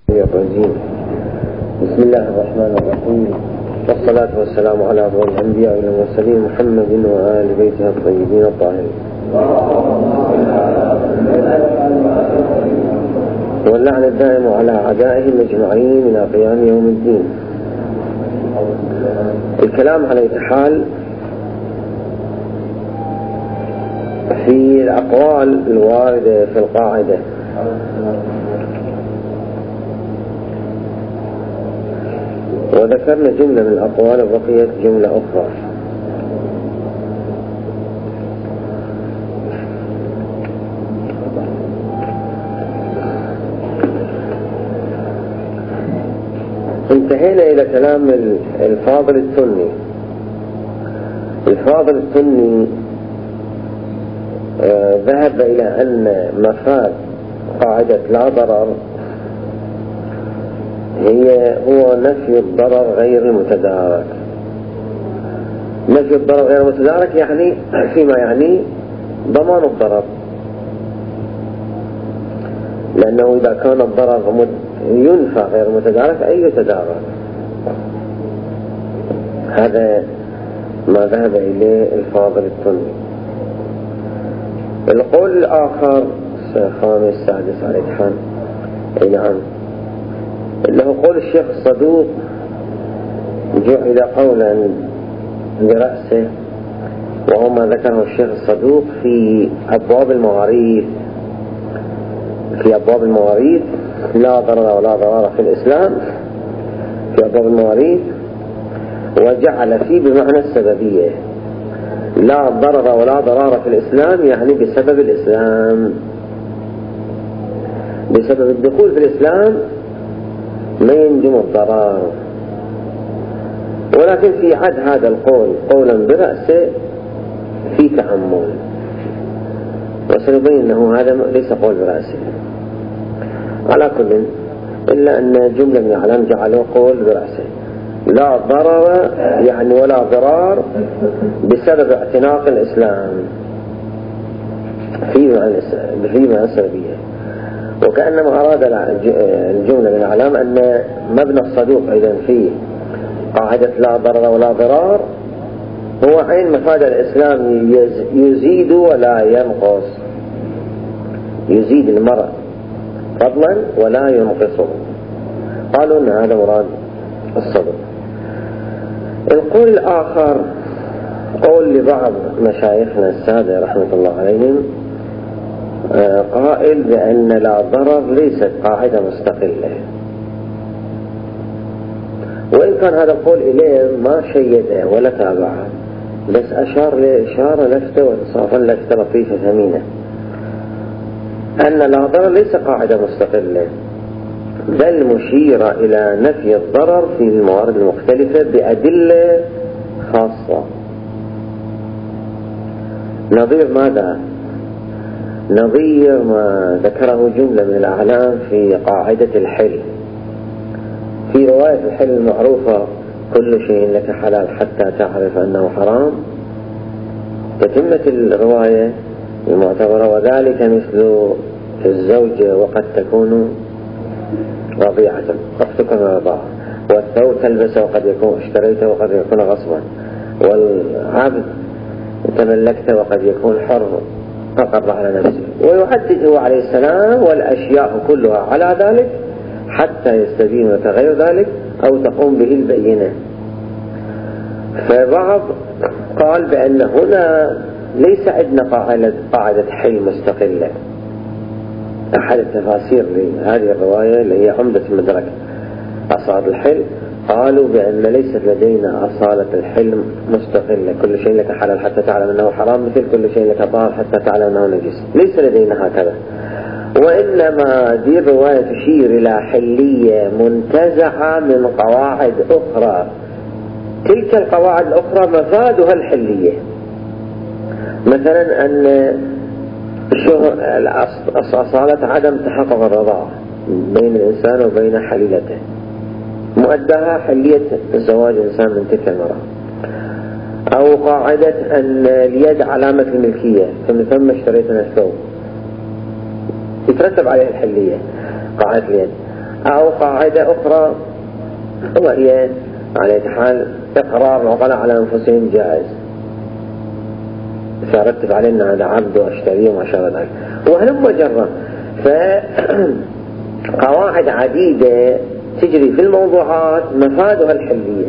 بسم الله الرحمن الرحيم، والصلاة والسلام على أفضل الأنبياء والمرسلين محمد وآل بيته الطيبين الطاهرين، واللعن الدائم على أعدائهم أجمعين إلى قيام يوم الدين. الكلام على الحال في الأقوال الواردة في القاعدة. وذكرنا جملة من الأقوال وبقيت جملة أخرى. انتهينا إلى كلام الفاضل السني. الفاضل السني ذهب إلى أن مفاد قاعدة لا ضرر هو نفي الضرر غير المتدارك. نفي الضرر غير المتدارك يعني فيما يعني ضمان الضرر، لأنه إذا كان الضرر ينفى غير المتدارك أي يتدارك. هذا ما ذهب إليه الفاضل السني. القول الآخر خامس سادس على الحال نعم، اللي هو قول الشيخ الصدوق جعل قولا برأسه، وهو ما ذكره الشيخ الصدوق في أبواب المواريث. في أبواب المواريث لا ضرر ولا ضرار في الإسلام، في أبواب المواريث، وجعل فيه بمعنى السببية لا ضرر ولا ضرار في الإسلام، يعني بسبب الإسلام، بسبب الدخول في الإسلام ما ينجم الضرار. ولكن في عد هذا القول قولا برأسه في تأمل، وسنبين أنه هذا ليس قول برأسه على كل، إلا أن جملة من العلم جعلوا قول برأسه لا ضرر يعني ولا ضرار بسبب اعتناق الإسلام في معنى السببية. وكأنما أراد الجملة من العلام أن مبنى الصدوق أيضا فيه قاعدة لا ضرر ولا ضرار هو عين مفاد الإسلام يزيد ولا ينقص، يزيد المرء فضلا ولا ينقصه. قالوا أن هذا مراد الصدوق. القول الآخر قول لبعض مشايخنا السادة رحمة الله عليهم، قائل بأن لا ضرر ليست قاعدة مستقلة، وإن كان هذا القول إليه ما شيده ولا تابعه، بس أشار لإشارة لفتة وإنصافا لفتة لطيفة ثمينة، أن لا ضرر ليس قاعدة مستقلة، بل مشيرة إلى نفي الضرر في الموارد المختلفة بأدلة خاصة. نظير ماذا؟ نظير ما ذكره جملة من الأعلام في قاعدة الحل. في رواية الحل المعروفة كل شيء لك حلال حتى تعرف أنه حرام، تتمة الرواية المعتبرة وذلك مثل الزوجة وقد تكون رضيعة قد تكون رضاعة، والثوب تلبسه وقد يكون اشتريته وقد يكون غصبا، والعبد تملكته وقد يكون حر فقر على نفسه. ويحدده عليه السلام والأشياء كلها على ذلك حتى يستبين وتغير ذلك أو تقوم به البينة. فبعض قال بأن هنا ليس عندنا قاعدة حل مستقلة. أحد التفاسير لهذه الرواية اللي هي عمدة المدركة أصالة الحل قالوا بأن ليست لدينا أصالة الحلم مستقلة، كل شيء لك حلال حتى تعلم أنه حرام مثل كل شيء لك طاهر حتى تعلم أنه نجس، ليس لدينا هكذا. وإنما دي الرواية تشير إلى حلية منتزعة من قواعد أخرى، تلك القواعد الأخرى مفادها الحلية. مثلا أن أصالة عدم تحقق الرضاعة بين الإنسان وبين حليلته، مؤداها حلية زواج الإنسان من تلك المرأة. أو قاعدة أن اليد علامة الملكية، فمن ثم اشتريت من الثوب، يترتب عليه الحلية قاعدة اليد. أو قاعدة أخرى وهي على حال إقرار العقلاء على أنفسهم جائز، سأرتب علينا هذا عبد واشتريه وما شابه ذلك وهلم جرة. فقواعد عديدة تجري في الموضوعات مفادها الحلية،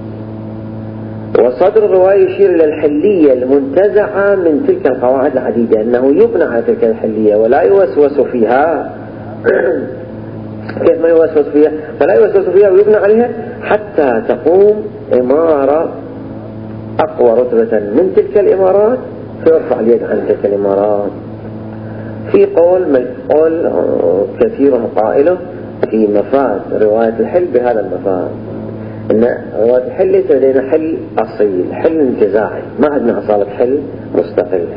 وصدر الرواية يشير إلى الحلية المنتزعة من تلك القواعد العديدة، أنه يبنى على تلك الحلية ولا يوسوس فيها. كيف ما يوسوس فيها؟ فلا يوسوس فيها ويبنى عليها حتى تقوم إمارة أقوى رتبة من تلك الإمارات فيرفع اليد عن تلك الإمارات. في قول كثير قائله في مفاد رواية الحل بهذا المفاد، إن رواية الحل ليس لدينا حل أصيل، حل انتزاعي، ما عندنا أصالة حل مستقلة.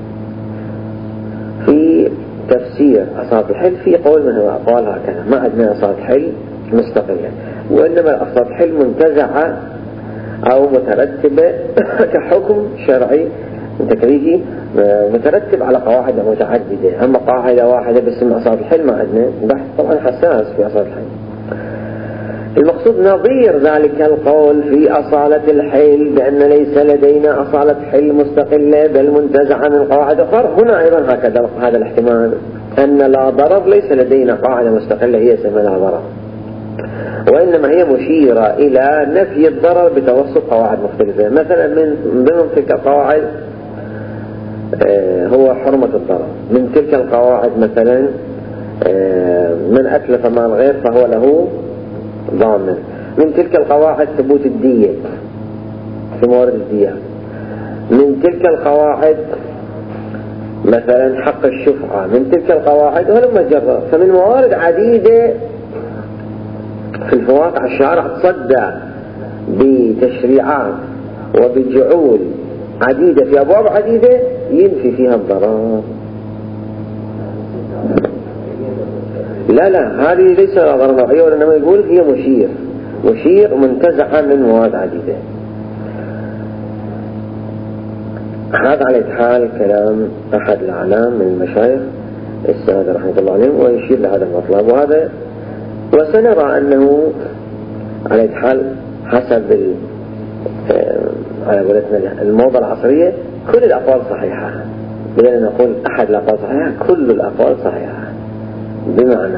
في تفسير أصالة الحل في قول من هو أقوال هكذا، ما عندنا أصالة حل مستقلة، وإنما أصالة حل منتزعة أو مترتبة كحكم شرعي تكريجي مترتب على قواعد متعددة. أما قاعدة واحدة باسم أصالة الحل ما عندنا، بحث طبعا حساس في أصالة الحل. المقصود نظير ذلك القول في أصالة الحل بأن ليس لدينا أصالة حل مستقلة بل منتزعة من قواعد أخرى. هنا أيضا هكذا هذا الاحتمال أن لا ضرر ليس لدينا قاعدة مستقلة هي اسمها لا ضرر، وإنما هي مشيرة إلى نفي الضرر بتوسط قواعد مختلفة. مثلا من ضمن تلك القواعد هو حرمة الضرر، من تلك القواعد مثلا من أتلف مال غير فهو له ضامن، من تلك القواعد ثبوت الدية في موارد الدية، من تلك القواعد مثلا حق الشفعة، من تلك القواعد ولما جرى. فمن موارد عديدة في الواقع الشارع تصدى بتشريعات وبجعول عديدة في أبواب عديدة ينفي فيها الضرر. لا هذه ليس ضرر نوعية، وإنما يقول هي مشير منتزعة من مواد عديدة. هذا على حال كلام أحد الأعلام من المشايخ السادة رحمة الله عليهم ويشير لهذا المطلب. وهذا وسنرى أنه على حال حسب على قولتنا الموضة العصرية كل الأقوال صحيحة، بدل نقول أحد الأقوال صحيحة كل الأقوال صحيحة. بمعنى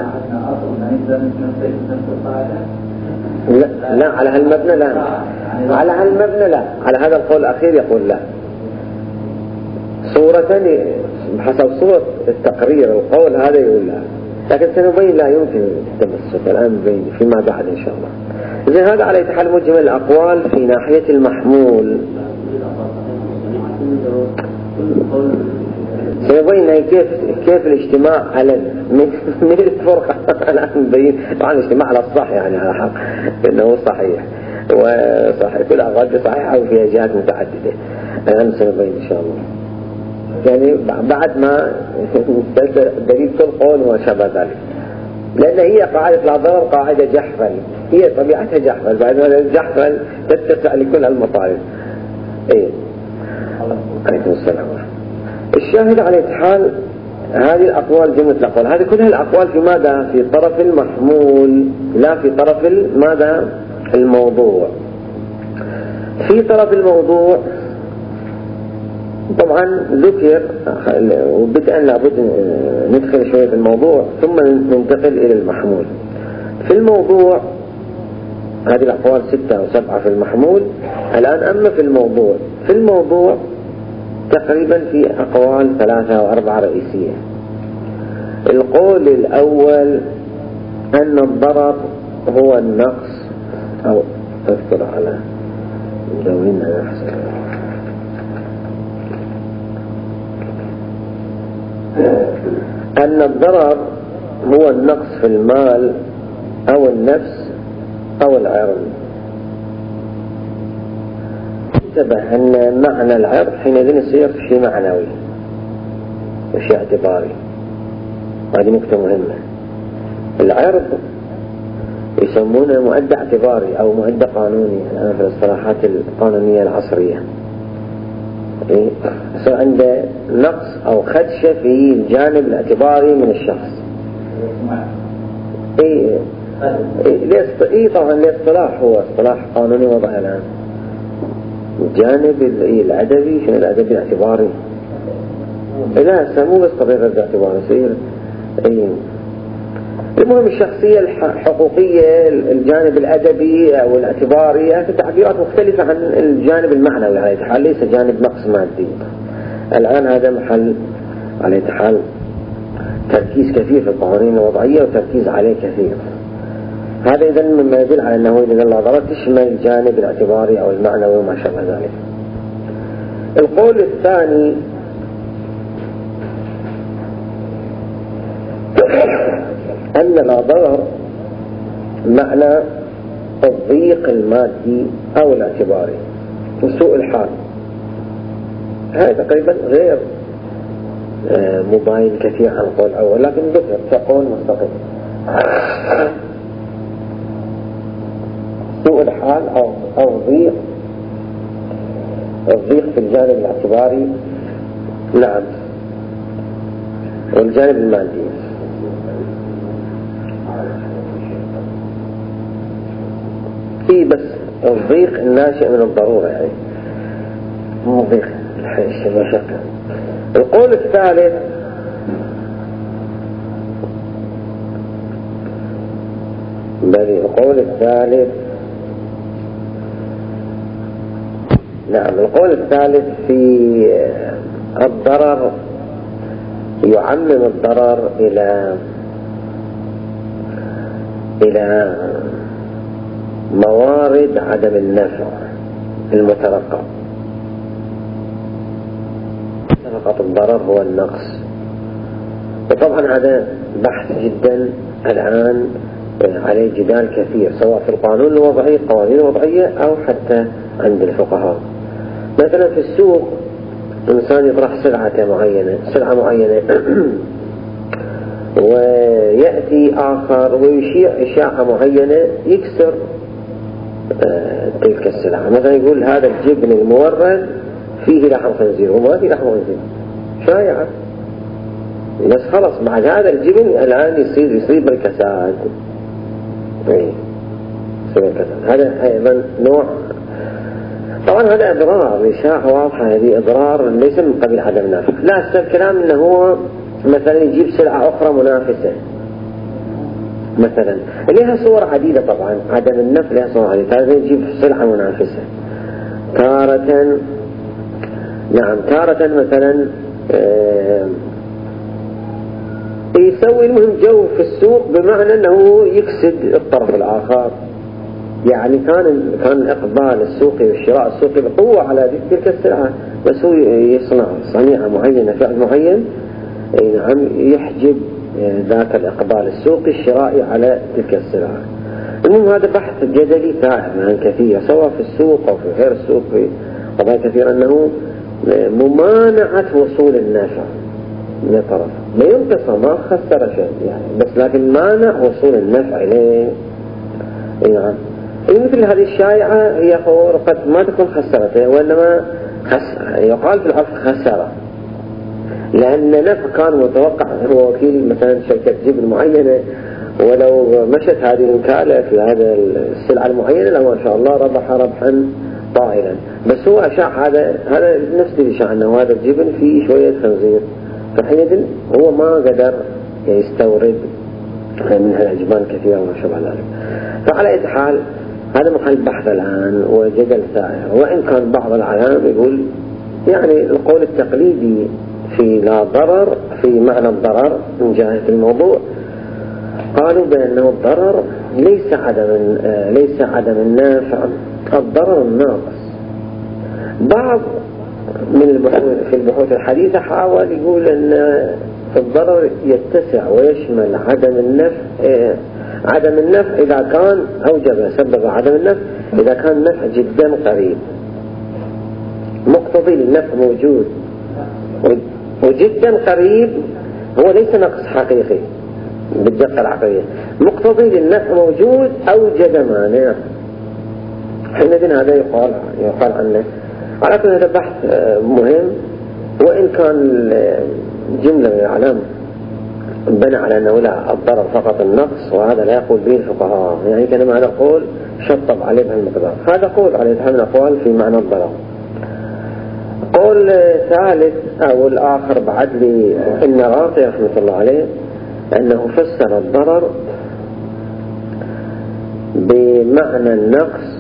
لا على هالمبنى لا، على هالمبنى لا، على هذا القول الأخير يقول لا. صورة بحسب صورة التقرير القول هذا يقول لا، لكن سنبين لا يمكن التمسك الآن بين فيما بعد إن شاء الله. إذن هذا على حال مجمل الأقوال في ناحية المحمول. سنبين كيف الاجتماع على من الفرقة الآن نبين طبعا الاجتماع على الصح يعني على حق إنه صحيح وصحيح كل أقوال صحيحة وفيها جهات متعددة. الآن سنبين إن شاء الله يعني بعد ما دليل كل قول وما شابه ذلك، لأن هي قاعدة لا ضرر قاعدة جحفل، هي طبيعتها جحفل، بعد ما الجحفل تتسع لكل المطالب. إيه عليكم السلام. الشاهد على حال هذه الأقوال جملة الأقوال هذه كلها الأقوال في ماذا؟ في طرف المحمول لا في طرف ماذا؟ الموضوع. في طرف الموضوع طبعا ذكر وبدءا لابد ندخل شوية في الموضوع ثم ننتقل إلى المحمول. في الموضوع هذه الأقوال 6 أو 7 في المحمول الآن. أما في الموضوع تقريبا في أقوال 3 أو 4 رئيسية. القول الأول أن الضرر هو النقص أو أذكر على مدونها أحسن أن الضرر هو النقص في المال أو النفس أو العرض. انتبه أن معنى العرض حينئذ يصير شيء معنوي وشيء اعتباري. هذه نقطة مهمة. العرض يسمونه مؤدى اعتباري أو مؤدى قانوني الآن في الاصطلاحات القانونية العصرية. يصير عنده نقص أو خدشة في الجانب الاعتباري من الشخص. طبعا الاصطلاح هو اصطلاح قانوني وضع الآن. الجانب الأدبي شنو الأدبي الاعتباري؟ لا مو بس طبيعة الاعتبار يصير المهم الشخصية الحقوقية، الجانب الأدبي أو الاعتباري، هذه تعبيرات مختلفة عن الجانب المعنوي على حال، ليس جانب نقص مادي. الآن هذا محل على حال تركيز كثير في القوانين الوضعية وتركيز عليه كثير. هذا إذن مما يدل على أنه إذا النظرات تشمل الجانب الاعتباري أو المعنوي وما شابه ذلك. القول الثاني أن لا ضرر معنى الضيق المادي أو الاعتباري وسوء الحال. هذا تقريبا غير مباين كثير عن القول الأول، لكن ذكر كقول مستقل. سوء الحال أو الضيق في الجانب الاعتباري، نعم، والجانب المادي. بس الضيق الناشئ من الضرورة، يعني مو ضيق المشقة. القول الثالث نعم، القول الثالث في الضرر يعمم الضرر إلى موارد عدم النفع المترقب. فقط الضرر هو النقص. وطبعا هذا بحث جدا الآن عليه جدال كثير، سواء في القانون الوضعي، القوانين الوضعية، أو حتى عند الفقهاء. مثلا في السوق إنسان يطرح سلعة معينة ويأتي آخر ويشيع إشاعة معينة يكسر تلك السلعة. مثلا يقول هذا الجبن المورد فيه لحم خنزير وما فيه لحم خنزير، شائعة، بس خلص مع هذا الجبن الآن يصير بالكساد. هذا أيضا نوع، طبعا هذا إضرار، إشاعة واضحة، هذه إضرار ليس من قبيل عدم النفع. لا، الكلام أنه هو مثلا يجيب سلعة أخرى منافسة مثلا، لها صور عديدة. طبعا عدم النفع لها صور عديدة. هذا يجيب سلعة منافسة تارة، نعم، تارة مثلا يسوي المهم جو في السوق، بمعنى أنه يكسد الطرف الآخر. يعني كان الإقبال السوقي والشراء السوقي بقوة على تلك السلعة، بس هو يصنع صنيعة معينة، فعل معين، نعم، يحجب ذاك الإقبال السوقي الشرائي على تلك السلعة. المهم هذا بحث جدلي ثائر عن كثير، سواء في السوق أو في غير السوق، في قضايا كثيرة، أنه ممانعة وصول النافع من الطرف، ما ينقص ما خسر شيء يعني، بس لكن مانع وصول النفع إليه. نعم، مثل هذه الشائعة هي قد ما تكون خسرته، وإنما يقال في العرف خسارة، لأن نفع كان متوقع. هو وكيل مثلا شركة جبن معينة، ولو مشت هذه الوكالة في هذا السلعة المعينة لو ما شاء الله ربح ربحا طائلا، بس هو أشاع هذا نفس الإشاعة أنه هذا الجبن فيه شوية خنزير، فحينئذ هو ما قدر يستورد منها الأجبان كثيرة وما شابه ذلك. فعلى أي حال هذا محل بحث الآن وجدل ثائر، وإن كان بعض العلماء يقول يعني القول التقليدي في لا ضرر، في معنى الضرر من جهة الموضوع، قالوا بأنه الضرر ليس عدم النافع، الضرر الناقص. بعض من في البحوث الحديثة حاول يقول أن الضرر يتسع ويشمل عدم النفع إذا كان سبب عدم النفع إذا كان النفع جدا قريب، مقتضي للنفع موجود وجدا قريب، هو ليس نقص حقيقي بالدقة العقلية، مقتضي للنفع موجود أوجد مانع، حينئذ هذا يقال عنه. على كل هذا بحث مهم، وإن كان جملة من الأعلام بنى على أنه لا الضرر فقط النقص، وهذا لا يقول به الفقهاء، يعني كان معنى قول شطب عليه بهالمقدار. هذا قول عليه من الأقوال في معنى الضرر. قول ثالث أو الآخر بعد لابن راقي رحمة الله عليه أنه فسر الضرر بمعنى النقص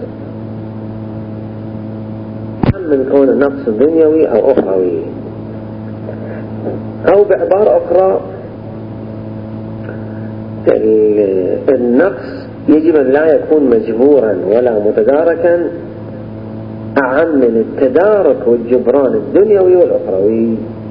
من كون النقص دنيوي أو أخروي، أو بعبارة أخرى النقص يجب أن لا يكون مجبورا ولا متداركا أعم من التدارك والجبران الدنيوي والأخروي.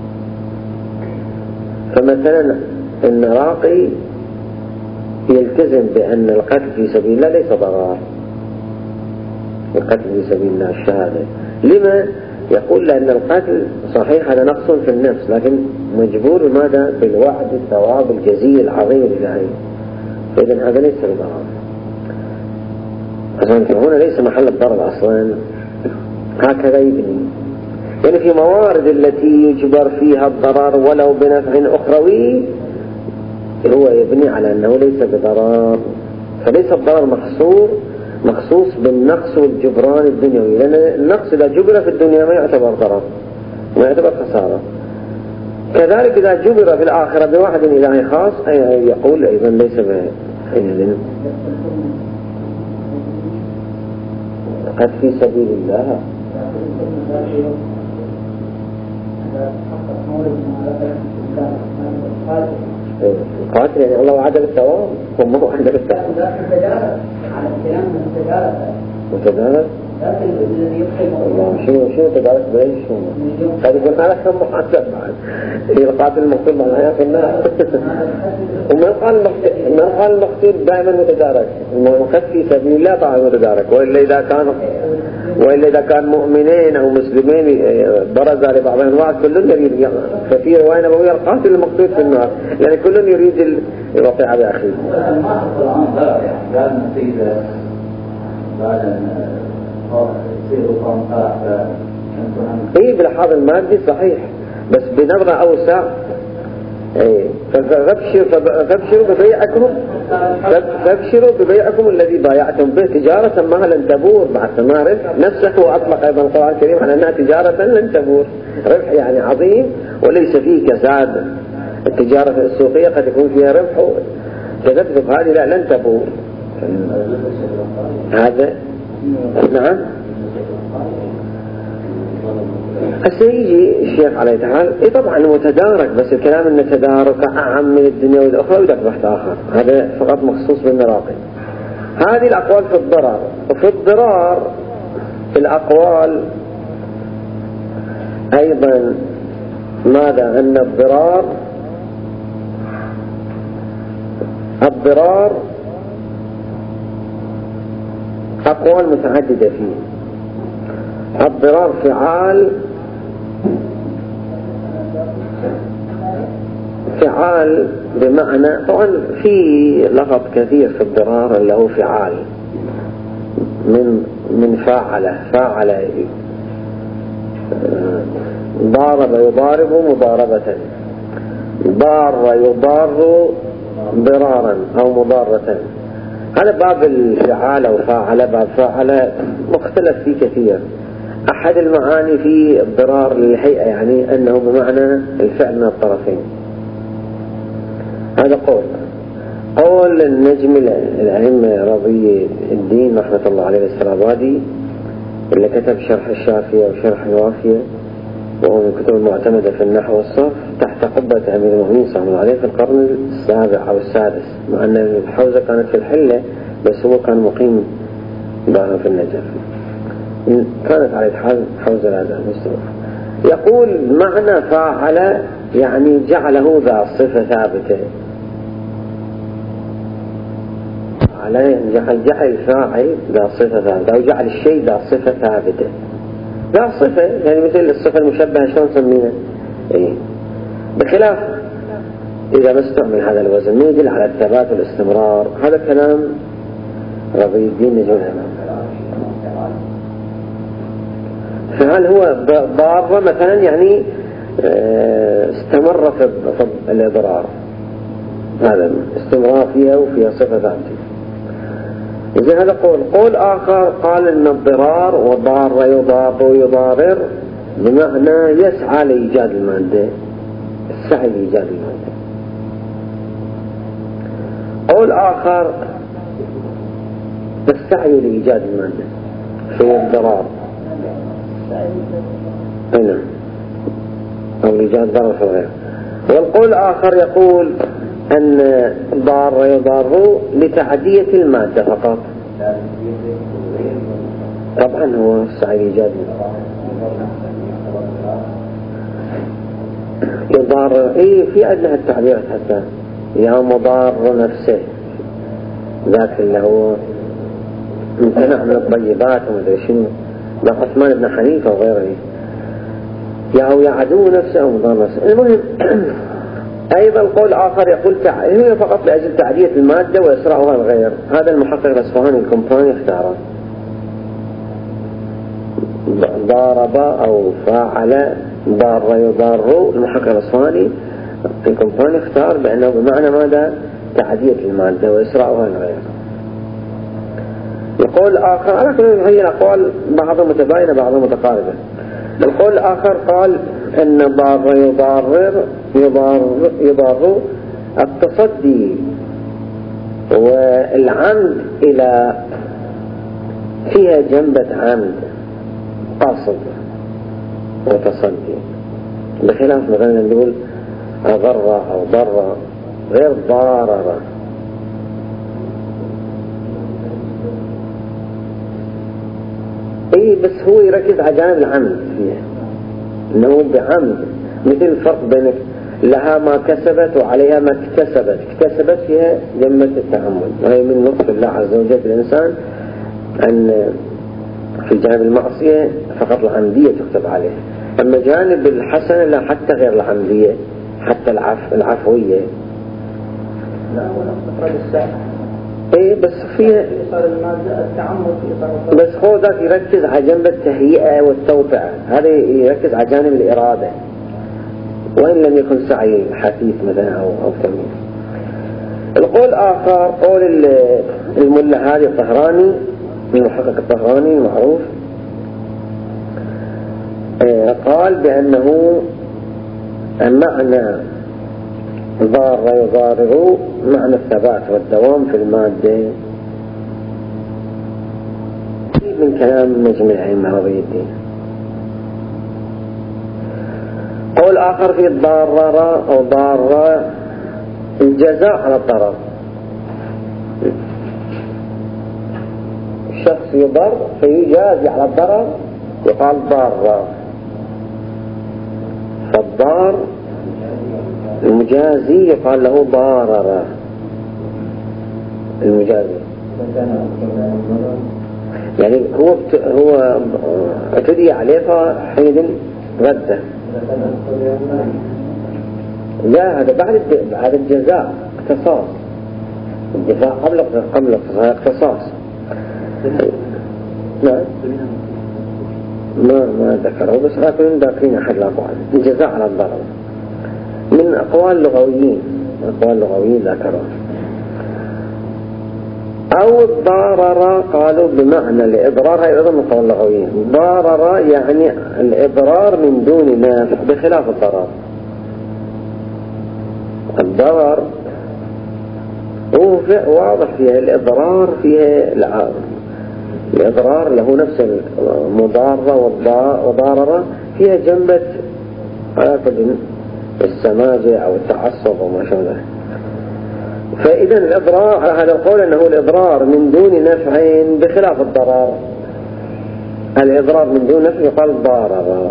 فمثلا النراقي يلتزم بأن القتل في سبيل الله ليس ضرر، القتل في سبيل الله الشهادة. لما؟ يقول لأن القتل صحيح هذا نقص في النفس، لكن مجبور بماذا؟ بالوعد الثواب الجزيل العظيم لله، فإذا هذا ليس بضرر. فهنا ليس محل الضرر أصلا، هكذا يبني. يعني في موارد التي يجبر فيها الضرر ولو بنفع أخروي هو يبني على أنه ليس بضرر، فليس الضرر مخصوص بالنقص والجبران الدنيوي، لأن النقص إذا جبر في الدنيا ما يعتبر ضرر، ما يعتبر خسارة. كذلك إذا جبر في الآخرة بواحد إلهي خاص يقول أيضا ليس بحيث قد في سبيل الله القاتل يعني الله وعد بالثواب وما هو عند بالثواب على الكلام متدارك الله شو تدارك بليش قد يكون هذا كم محاسب بعد القاتل المقتول بعد حياة الناس وما قال المقتول دائما متدارك، المقتل في سبيل الله طبعا متدارك، وإلا إذا كان مؤمنين أو مسلمين برز لبعضهم البعض كلهم يريد. ففي رواية نبوية القاتل المقتول في النار، يعني كلهم يريد الوقيعة بأخيه. ايه بالحاضر المادي صحيح، بس بنظرة اوسع. فابشروا ببيعكم الذي بايعتم به تجارة ما لن تبور مع الثمار. نفسه اطلق ايضا القرآن الكريم على انها تجارة لن تبور، ربح يعني عظيم وليس فيه كساد. التجارة السوقية قد يكون فيها ربح تذبذب، هذه لا لن تبور. هذا نعم. سيجي الشيخ عليه تعالى طبعا متدارك، بس الكلام ان تدارك اعم من الدنيا والاخرى وده بحث اخر، هذا فقط مخصوص بالمراقي. هذه الاقوال في الضرر. وفي الضرار الاقوال ايضا ماذا؟ ان الضرار أقوال متعددة فيه. الضرار فعال بمعنى، طبعا في لغط كثير في الضرار اللي هو فعال من فاعل ضارب يضارب مضاربة، ضار يضار ضرارا أو مضارة. هذا باب الفعال أو فاعل، باب فاعل مختلف فيه كثير. أحد المعاني في الضرار للهيئة يعني أنه بمعنى الفعل من الطرفين. هذا قول النجم الأئمة رضي الدين رحمة الله عليه السرابادي اللي كتب شرح الشافية وشرح الوافية، وهو من الكتب المعتمدة في النحو والصرف، تحت قبة أمير المؤمنين صلى الله عليه في القرن السابع أو السادس، مع أن الحوزة كانت في الحلة بس هو كان مقيم في النجف، كانت على حال حوزة هذا المستوى. يقول معنى فاعل يعني جعله ذا صفة ثابتة، على جعل الفاعل ذا صفة ثابتة أو جعل الشيء ذا صفة ثابتة. ذا صفة يعني مثل الصفة المشبهة شلون نسميها؟ إيه. بخلاف إذا ما استعمل هذا الوزن يدل على الثبات والاستمرار. هذا كلام رضي الدين نجم الإمام. فهل هو ضار مثلا يعني استمر في الإضرار، هذا استمرار فيها وفيها صفة ذاتية. إذا هذا قول آخر قال إن الضرار وضار يضار ويضارر بمعنى يسعى لإيجاد المادة، السعي لإيجاد المادة. قول آخر السعي لإيجاد المادة في الضرار هنا أو لإيجاد ضرر في الغير. والقول آخر يقول أن ضار يضار لتعدية المادة فقط. طبعا هو السعي لإيجاد يضار في عندنا التعبيرات حتى يا مضار نفسه ذاك اللي هو امتنع من الطيبات ومدري شنو، لا عثمان بن حنيفة وغيره، يا عدو نفسه أو مضار نفسه. المهم أيضا قول آخر يقول هي فقط لأجل تعدية المادة وإسراعها الغير. هذا المحقق الأصفهاني الكومباني اختاره، ضارب أو فاعل ضار يضار. المحقق الأصفهاني الكومباني اختار بأنه بمعنى ماذا؟ تعدية المادة وإسراعها الغير. القول الآخر على كل هي الأقوال بعضها متباينة بعضها متقاربة. القول الآخر قال أن ضار يضار التصدي والعمد إلى فيها جنبة عمد قاصد وتصدي، بخلاف مثلا نقول أضر أو ضر غير ضارر. بس هو يركز على جانب العمد فيها، انه بعمد، مثل الفرق بين لها ما كسبت وعليها ما اكتسبت. اكتسبت فيها جنبة التعمد، وهي من لطف الله عز وجل الإنسان أن في جانب المعصية فقط العمدية تكتب عليه، أما جانب الحسنة لا، حتى غير العمدية، حتى العفوية. لا هو نفس الساعة. بس فيها بس هو ذاك يركز على جانب التهيئة والتوطئة، هذا يركز على جانب الإرادة، وإن لم يكن سعي حثيث مثلا أو تمييز. القول آخر قول الملا هذه الطهراني، المحقق الطهراني المعروف، قال بأنه المعنى ضار يضارر معنى الثبات والدوام في المادة من كلام نجم العلم هوي الدين. قول آخر في الضارر أو ضار الجزاء على الضرر، الشخص يضر فيجازي على الضرر يقال ضار، فالضار المجازي يقال له ضارر المجازي. يعني هو اعتدي عليه فحين رده. لا هذا بعد الجزاء اقتصاص، الجزاء قبل اقتصاص. لا ما ذكره، بس لكن ذاكرين أحد الأقوال الجزاء على الضرر من أقوال لغويين ذكروا. أو الضارر قالوا بمعنى الإضرار، هي أيضا من قول اللغويين. ضارر يعني الإضرار من دون نافع بخلاف الضرر. الضرر هو واضح فيها الإضرار، فيها الإضرار له نفس المضارة والضاررة، فيها جنبة السماجة أو التعصب وما شابه. فإذا الإضرار على هذا القول أنه الإضرار من دون نفع بخلاف الضرر. الإضرار من دون نفع يقال ضارر.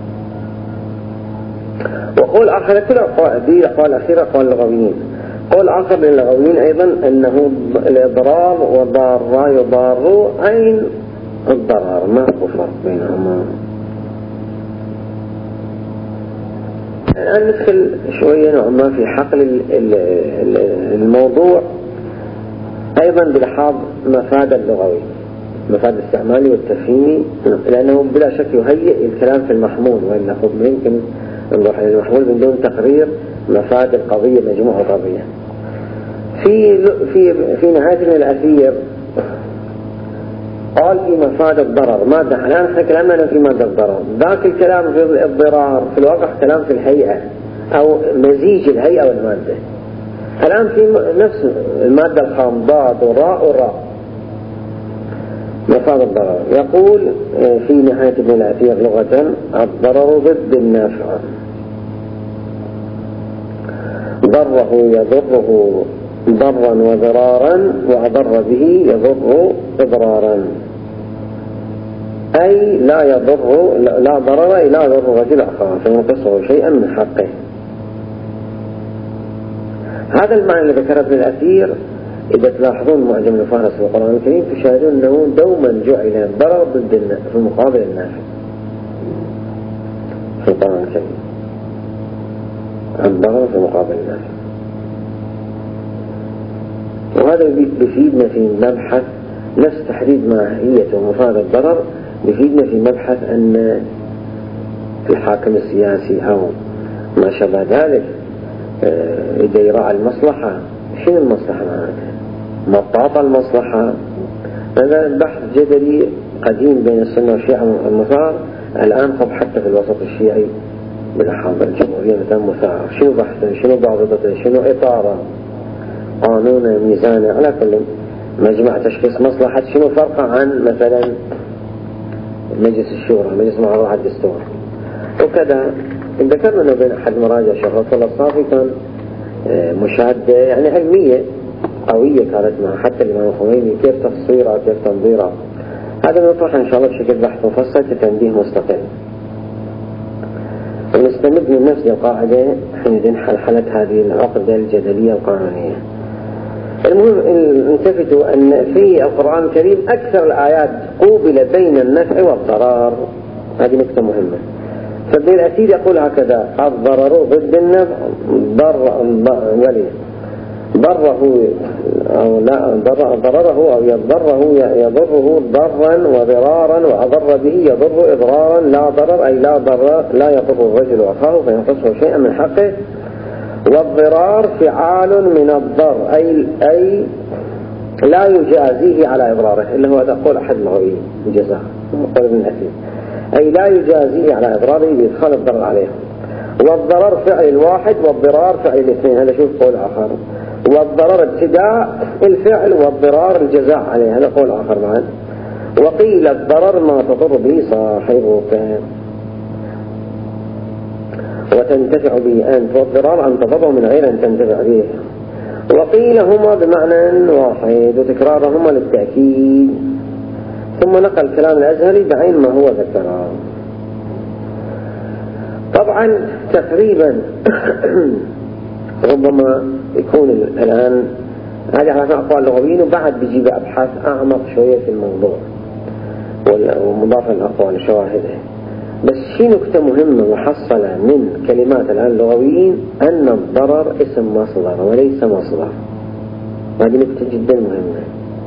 وقول آخر كل دي أقوال أخيرة أقوال اللغويين. قول آخر للغويين أيضا أنه الإضرار وضار يضار عين الضرر، ما هو فرق بينهما. الآن ندخل شوية نوعا ما في حقل الموضوع أيضا بلحاظ مفاد اللغوي، مفاد الاستعمالي والتفهيمي، لأنه بلا شك يهيئ الكلام في المحمول، وإلا يمكن نروح للمحمول من دون تقرير مفاد القضية مجموعة قضية. في نهاية ابن الأثير قال في مفاد الضرر مادة. الآن احنا كلامنا في مادة الضرر، ذاك الكلام في الضرار في الواقع كلام في الهيئة أو مزيج الهيئة والمادة. الآن في نفس المادة الخام ضاد وراء مفاد الضرر. يقول في نهاية ابن الأثير لغة: الضرر ضد النافع، ضره يضره ضرا وضرارا وأضر به يضر إضرارا، أي لا ضرر لا يضر رجل أخاه فينقصه شيئا من حقه. هذا المعنى اللي ذكره ابن الأثير إذا تلاحظون معجم الفارس في القرآن الكريم تشاهدون أنه دوما جعل الضرر ضد في مقابل النافع في القرآن الكريم، الضرر في مقابل النافع. وهذا بيفيدنا في مبحث نفس تحديد ماهية ومفاد الضرر، بيفيدنا في مبحث أن الحاكم السياسي أو ما شابه ذلك إذا يراعي المصلحة، شنو المصلحة معناتها؟ مطاطة المصلحة. هذا بحث جدلي قديم بين السنة والشيعة المثار، الآن طب حتى في الوسط الشيعي بالأحاضر الجمهورية مثلا مثار. شنو بحثه؟ شنو ضابطته؟ شنو إطاره؟ قانون ميزانه؟ على كل مجمع تشخيص مصلحة شنو فرقه عن مثلا مجلس الشورى، مجلس معارضة الدستور وكذا. ذكرنا أنه بين أحد مراجع شيخ الله الصافي كان مشاهدة يعني علمية قوية كانت مع حتى الإمام الخميني، كيف تصويرها كيف تنظيرها. هذا نطرح إن شاء الله بشكل بحث مفصل كتنبيه مستقل، ونستمد من نفس القاعدة حين نحل هذه العقدة الجدلية القانونية. المهم التفتوا أن في القرآن الكريم أكثر الآيات قوبل بين النفع والضرار، هذه نقطة مهمة. فابن الأثير يقول هكذا: الضرر ضد النفع، ضره أو لا ضرره أو يضره ضرا وضرارا وأضر به يضر إضرارا لا ضرر أي لا يضر الرجل أخاه فينقصه شيئا من حقه. والضرار فعال من الضر أي لا يجازيه على إضراره، إلا هو هذا قول أحد اللغويين الجزاء قول ابن الأثير، أي لا يجازيه على إضراره بإدخال الضرر عليه. والضرر فعل الواحد والضرار فعل الاثنين، هذا شوف قول آخر. والضرر ابتداء الفعل والضرار الجزاء عليه، هذا قول آخر معا. وقيل الضرر ما تضر به صاحبك وتنتفع به أنت، والضرار أن تضره من غير أن تنتفع به. وقيل هما بمعنى واحد وتكرارهما للتأكيد. ثم نقل كلام الأزهري بعين ما هو ذكره. طبعا تقريبا ربما يكون الآن هذه على أقوال لغويين، وبعد بيجيب أبحاث أعمق شوية في الموضوع ومضافة للأقوال شواهده. بس شيء نكتة مهمة محصلة من كلمات الآن اللغويين أن الضرر اسم مصدر وليس مصدر، هذه نكتة جدا مهمة.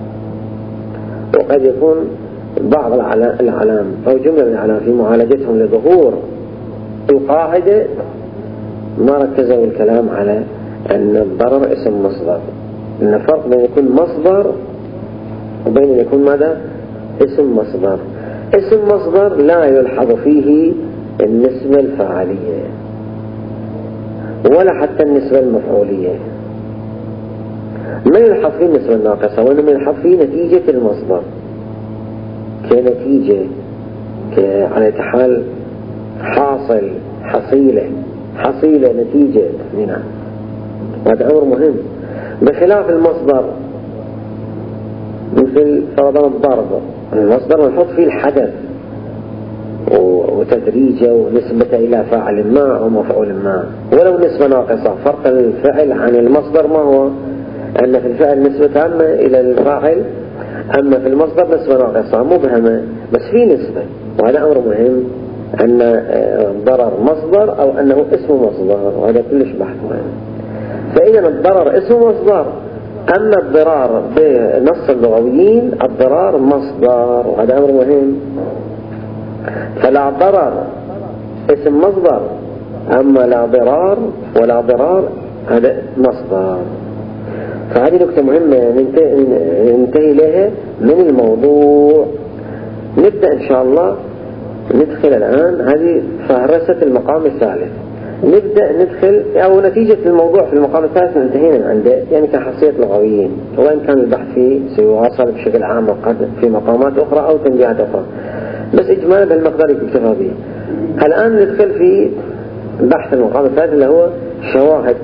وقد يكون بعض العلام أو جملة من العلام في معالجتهم لظهور القاعدة ما ركزوا الكلام على أن الضرر اسم مصدر، إن فرق بين يكون مصدر وبين يكون ماذا؟ اسم مصدر. اسم مصدر لا يلحظ فيه النسبة الفاعلية ولا حتى النسبة المفعولية، ما يلحظ فيه النسبة الناقصة، وإنما يلحظ فيه نتيجة المصدر كنتيجة على حال حاصل حصيلة نتيجة منها. هذا أمر مهم، بخلاف المصدر مثل فرضا الضرب، المصدر نحط فيه الحدث وتدريجه ونسبة إلى فاعل ما أو مفعول ما ولو نسبة ناقصة. فرق الفعل عن المصدر ما هو؟ أن في الفعل نسبة تامة إلى الفاعل، أما في المصدر نسبة ناقصة مبهمة بس في نسبة. وهذا أمر مهم، أن الضرر مصدر أو أنه اسم مصدر، وهذا كلش بحث مهم. فإذا الضرر اسم مصدر، أما الضرار بنص اللغويين الضرار مصدر، وهذا أمر مهم. فلا ضرر اسم مصدر، أما لا ضرار ولا ضرار هذا مصدر. فهذه نقطة مهمة ننتهي لها من الموضوع. نبدأ إن شاء الله ندخل الآن هذه فهرسة المقام الثالث. نبدأ ندخل أو نتيجة الموضوع في المقام الثالث انتهينا عنده، يعني كحصية لغويين، وإن كان البحث فيه سيواصل بشكل عام وقد في مقامات أخرى أو تنبيهات أخرى، بس إجمالا بالمقدار يكتفى به. الآن ندخل في بحث المقام الثالث اللي هو شواهد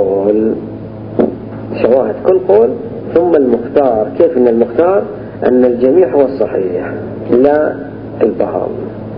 كل قول ثم المختار. كيف أن المختار أن الجميع هو الصحيح لا البعض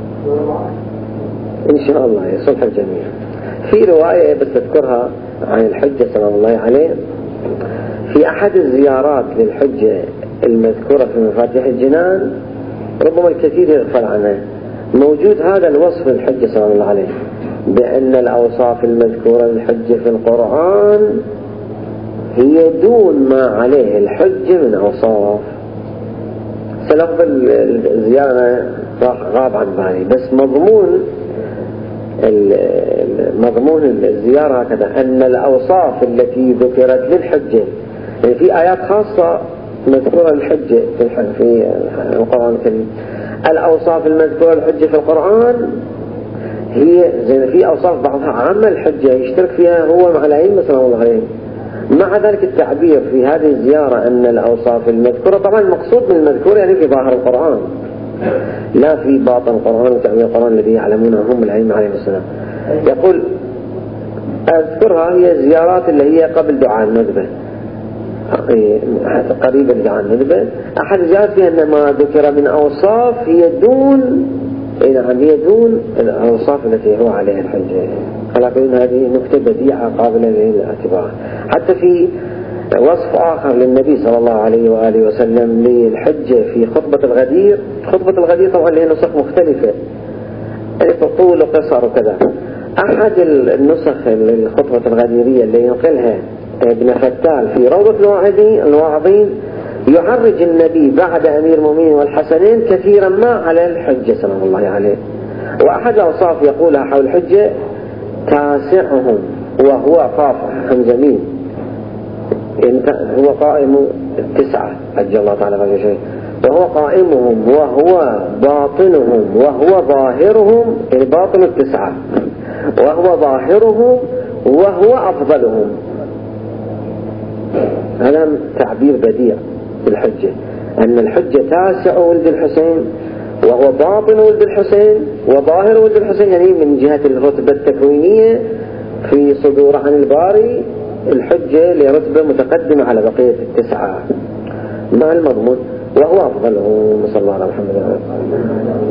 إن شاء الله يصلح الجميع. في رواية بس تذكرها عن الحجة سلام الله عليه، في أحد الزيارات للحجة المذكورة في مفاتيح الجنان، ربما الكثير يغفل عنه، موجود هذا الوصف للحجة سلام الله عليه بأن الأوصاف المذكورة للحجة في القرآن هي دون ما عليه الحجة من أوصاف. سلف الزيارة غاب عن بالي، بس مضمون الزيارة هكذا أن الأوصاف التي ذكرت للحجة، يعني في آيات خاصة مذكورة للحجة في القرآن الكريم، الأوصاف المذكورة للحجة في القرآن هي زي في أوصاف بعضها عامة الحجة يشترك فيها هو مع الأئمة سلام الله عليهم. مع ذلك التعبير في هذه الزيارة أن الأوصاف المذكورة، طبعا المقصود من المذكور يعني في ظاهر القرآن لا في باطن القرآن وتعبير القرآن الذي يعلمونه هم الأئمة عليهم السلام. يقول أذكرها هي الزيارات اللي هي قبل دعاء الندبة، قريبا دعاء الندبة. أحد الزيارات فيها أن ما ذكر من أوصاف هي دون الأوصاف التي هو عليها الحجة. ولكن هذه نكتة بديعة قابلة للاعتبار. حتى في وصف آخر للنبي صلى الله عليه وآله وسلم للحجة في خطبة الغدير، خطبة الغدير طبعا لها نسخ مختلفة يعني طول وقصر وكذا. أحد النسخ الخطبة الغديرية اللي ينقلها ابن فتال في روضة الواعظين يعرج النبي بعد أمير المؤمنين والحسنين كثيرا ما على الحجة سلام الله عليه. وأحد الأوصاف يقولها حول الحجة تاسعهم وهو قاف حمزمين، هو قائم التسعة عجل الله تعالى غير شيء، وهو قائمهم وهو باطنهم وهو ظاهرهم، يعني باطن التسعة وهو ظاهرهم وهو أفضلهم. هذا تعبير بديع بالحجة، أن الحجة تاسع ولد الحسين وهو باطن ولد الحسين وظاهر ولد الحسين، يعني من جهة الرتبة التكوينية في صدور عن الباري الحجة لرتبة متقدمة على بقية التسعة مع المضمون وهو أفضلهم. صلى الله عليه وسلم.